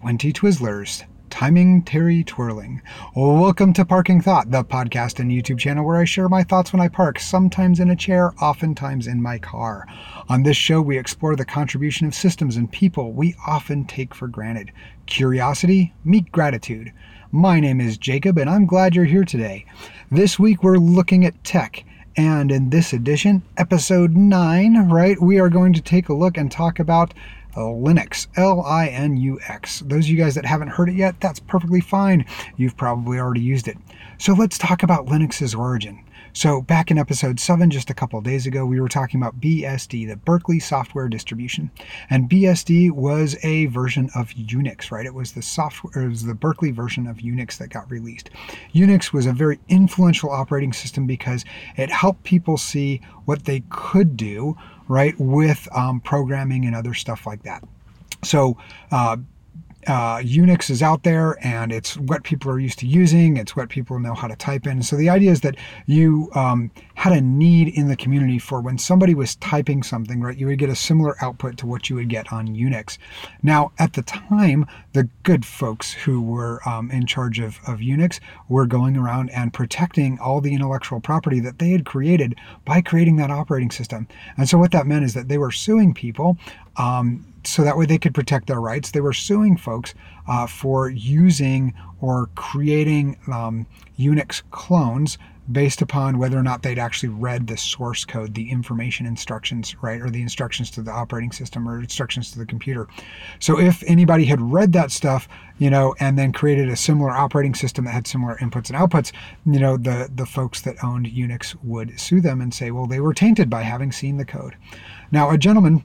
20 Twizzlers, timing Terry twirling. Welcome to Parking Thought, the podcast and YouTube channel where I share my thoughts when I park, sometimes in a chair, oftentimes in my car. On this show, we explore the contribution of systems and people we often take for granted. Curiosity, meet gratitude. My name is Jacob, and I'm glad you're here today. This week, we're looking at tech. And in this edition, episode 9, we are going to take a look and talk about Linux, Linux. Those of you guys that haven't heard it yet, that's perfectly fine. You've probably already used it. So let's talk about Linux's origin. So back in episode 7, just a couple of days ago, we were talking about BSD, the Berkeley Software Distribution. And BSD was a version of Unix, right? It was the Berkeley version of Unix that got released. Unix was a very influential operating system because it helped people see what they could do, right, with programming and other stuff like that. So Unix is out there, and it's what people are used to using. It's what people know how to type in. So the idea is that you had a need in the community for when somebody was typing something, right, you would get a similar output to what you would get on Unix. Now, at the time, the good folks who were in charge of Unix were going around and protecting all the intellectual property that they had created by creating that operating system. And so what that meant is that they were suing people so that way they could protect their rights. They were suing folks for using or creating Unix clones based upon whether or not they'd actually read the source code, the information instructions, right, or the instructions to the operating system or instructions to the computer. So if anybody had read that stuff, and then created a similar operating system that had similar inputs and outputs, the folks that owned Unix would sue them and say, well, they were tainted by having seen the code. Now, a gentleman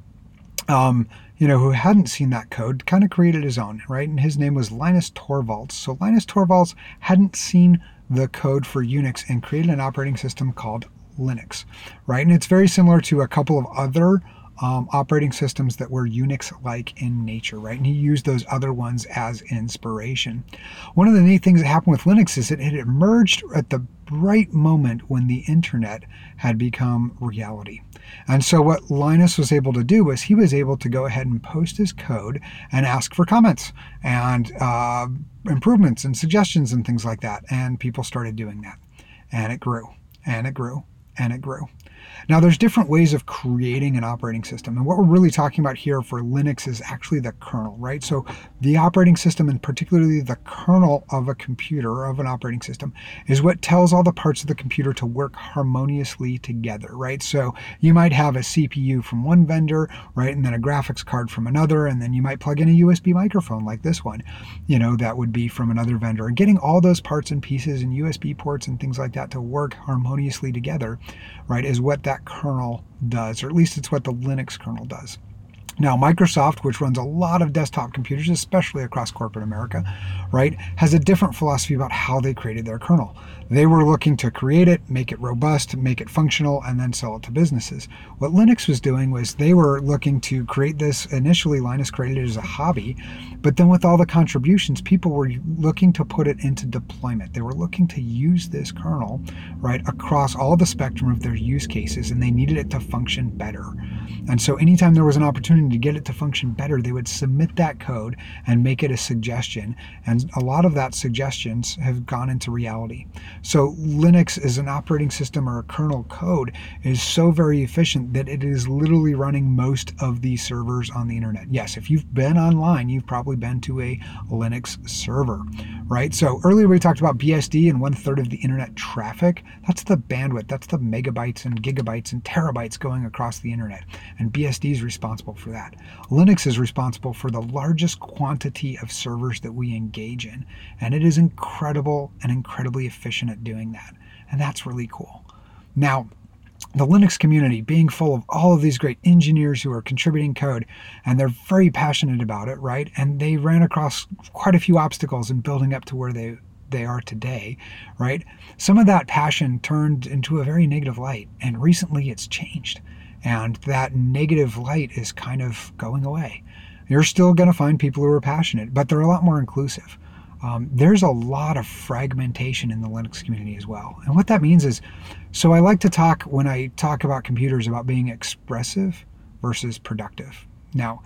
who hadn't seen that code, kind of created his own, right? And his name was Linus Torvalds. So Linus Torvalds hadn't seen the code for Unix and created an operating system called Linux, right? And it's very similar to a couple of other operating systems that were Unix-like in nature, right? And he used those other ones as inspiration. One of the neat things that happened with Linux is that it emerged at the right moment when the internet had become reality. And so what Linus was able to do was he was able to go ahead and post his code and ask for comments and improvements and suggestions and things like that. And people started doing that. And it grew, and it grew, and it grew. Now, there's different ways of creating an operating system. And what we're really talking about here for Linux is actually the kernel, right? So the operating system, and particularly the kernel of a computer, or of an operating system, is what tells all the parts of the computer to work harmoniously together, right? So you might have a CPU from one vendor, right? And then a graphics card from another. And then you might plug in a USB microphone like this one, that would be from another vendor. And getting all those parts and pieces and USB ports and things like that to work harmoniously together, right, is what that kernel does, or at least it's what the Linux kernel does. Now, Microsoft, which runs a lot of desktop computers, especially across corporate America, right, has a different philosophy about how they created their kernel. They were looking to create it, make it robust, make it functional, and then sell it to businesses. What Linux was doing was they were looking to create this. Initially, Linus created it as a hobby, but then with all the contributions, people were looking to put it into deployment. They were looking to use this kernel, right, across all the spectrum of their use cases, and they needed it to function better. And so anytime there was an opportunity to get it to function better, they would submit that code and make it a suggestion. And a lot of that suggestions have gone into reality. So Linux as an operating system or a kernel code is so very efficient that it is literally running most of the servers on the internet. Yes, if you've been online, you've probably been to a Linux server, right? So earlier we talked about BSD and 1/3 of the internet traffic. That's the bandwidth. That's the megabytes and gigabytes and terabytes going across the internet. And BSD is responsible for that. Linux is responsible for the largest quantity of servers that we engage in. And it is incredible and incredibly efficient at doing that. And that's really cool. Now, the Linux community being full of all of these great engineers who are contributing code, and they're very passionate about it, right? And they ran across quite a few obstacles in building up to where they are today, right? Some of that passion turned into a very negative light, and recently it's changed. And that negative light is kind of going away. You're still going to find people who are passionate, but they're a lot more inclusive. There's a lot of fragmentation in the Linux community as well. And what that means is, so I like to talk, when I talk about computers, about being expressive versus productive. Now,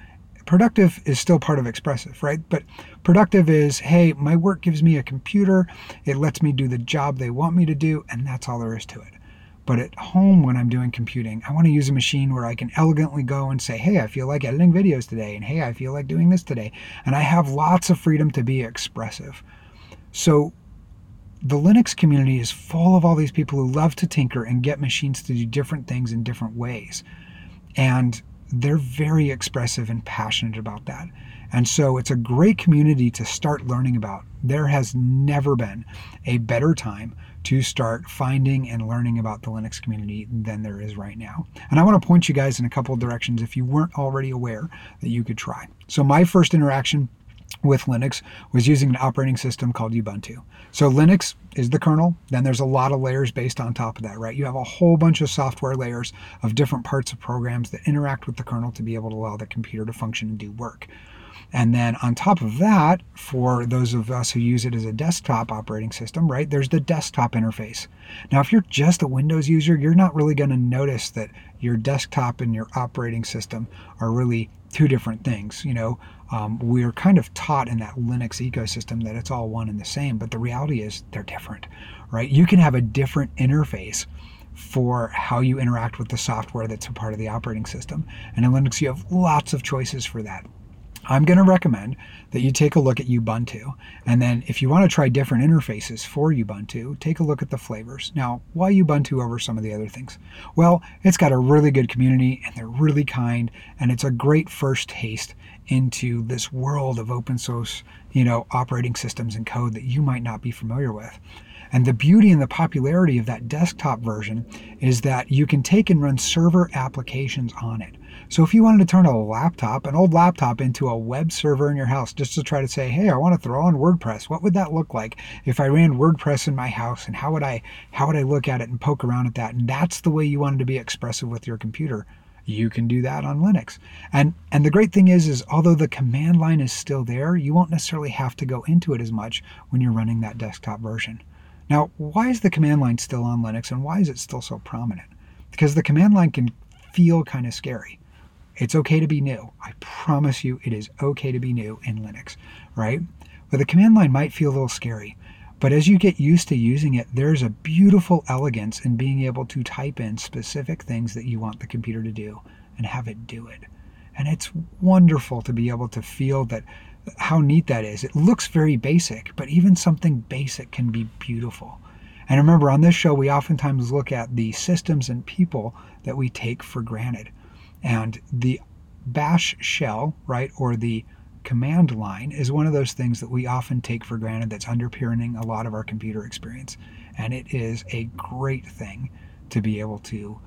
Productive is still part of expressive, right? But productive is, hey, my work gives me a computer, it lets me do the job they want me to do, and that's all there is to it. But at home, when I'm doing computing, I want to use a machine where I can elegantly go and say, hey, I feel like editing videos today, and hey, I feel like doing this today. And I have lots of freedom to be expressive. So the Linux community is full of all these people who love to tinker and get machines to do different things in different ways. And they're very expressive and passionate about that. And so it's a great community to start learning about. There has never been a better time to start finding and learning about the Linux community than there is right now. And I want to point you guys in a couple of directions if you weren't already aware that you could try. So my first interaction with Linux was using an operating system called Ubuntu. So Linux is the kernel, then there's a lot of layers based on top of that, right? You have a whole bunch of software layers of different parts of programs that interact with the kernel to be able to allow the computer to function and do work. And then on top of that, for those of us who use it as a desktop operating system, right, there's the desktop interface. Now, if you're just a Windows user, you're not really going to notice that your desktop and your operating system are really two different things. We're kind of taught in that Linux ecosystem that it's all one and the same, but the reality is they're different, right? You can have a different interface for how you interact with the software that's a part of the operating system. And in Linux, you have lots of choices for that. I'm going to recommend that you take a look at Ubuntu. And then if you want to try different interfaces for Ubuntu, take a look at the flavors. Now, why Ubuntu over some of the other things? Well, it's got a really good community and they're really kind, and it's a great first taste into this world of open source, operating systems and code that you might not be familiar with. And the beauty and the popularity of that desktop version is that you can take and run server applications on it. So if you wanted to turn an old laptop into a web server in your house, just to try to say, hey, I want to throw on WordPress, what would that look like if I ran WordPress in my house, and how would I look at it and poke around at that? And that's the way you wanted to be expressive with your computer. You can do that on Linux. And the great thing is although the command line is still there, you won't necessarily have to go into it as much when you're running that desktop version. Now, why is the command line still on Linux, and why is it still so prominent? Because the command line can feel kind of scary. It's okay to be new. I promise you it is okay to be new in Linux, right? But the command line might feel a little scary. But as you get used to using it, there's a beautiful elegance in being able to type in specific things that you want the computer to do and have it do it. And it's wonderful to be able to feel that, how neat that is. It looks very basic, but even something basic can be beautiful. And remember, on this show, we oftentimes look at the systems and people that we take for granted. And the bash shell, right, or the command line is one of those things that we often take for granted that's underpinning a lot of our computer experience. And it is a great thing to be able to,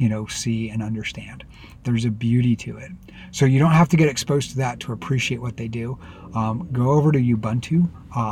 see and understand. There's a beauty to it. So you don't have to get exposed to that to appreciate what they do. Go over to Ubuntu.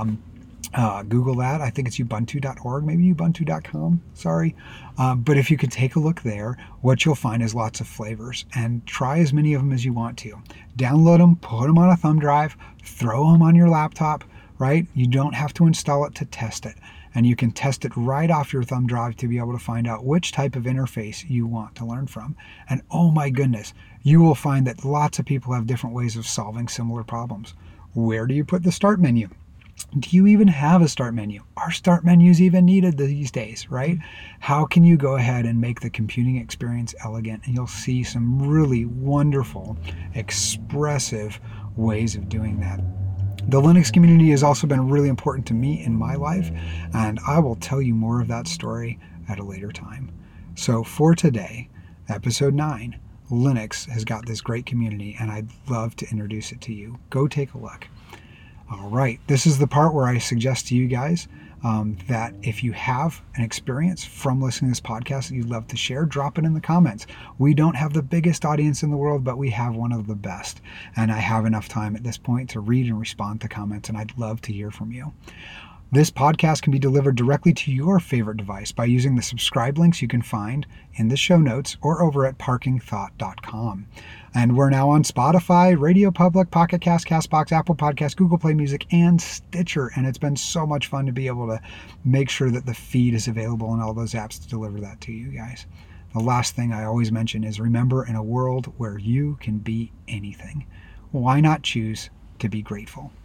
Google that. I think it's ubuntu.org, maybe ubuntu.com. Sorry. But if you could take a look there, what you'll find is lots of flavors, and try as many of them as you want to. Download them, put them on a thumb drive, throw them on your laptop, right? You don't have to install it to test it. And you can test it right off your thumb drive to be able to find out which type of interface you want to learn from. And oh my goodness, you will find that lots of people have different ways of solving similar problems. Where do you put the start menu? Do you even have a start menu? Are start menus even needed these days, right? How can you go ahead and make the computing experience elegant? And you'll see some really wonderful, expressive ways of doing that. The Linux community has also been really important to me in my life, and I will tell you more of that story at a later time. So for today, episode 9, Linux has got this great community, and I'd love to introduce it to you. Go take a look. All right, this is the part where I suggest to you guys that if you have an experience from listening to this podcast that you'd love to share, drop it in the comments. We don't have the biggest audience in the world, but we have one of the best. And I have enough time at this point to read and respond to comments, and I'd love to hear from you. This podcast can be delivered directly to your favorite device by using the subscribe links you can find in the show notes or over at parkingthought.com. And we're now on Spotify, Radio Public, Pocket Cast, CastBox, Apple Podcasts, Google Play Music, and Stitcher. And it's been so much fun to be able to make sure that the feed is available in all those apps to deliver that to you guys. The last thing I always mention is remember, in a world where you can be anything, why not choose to be grateful?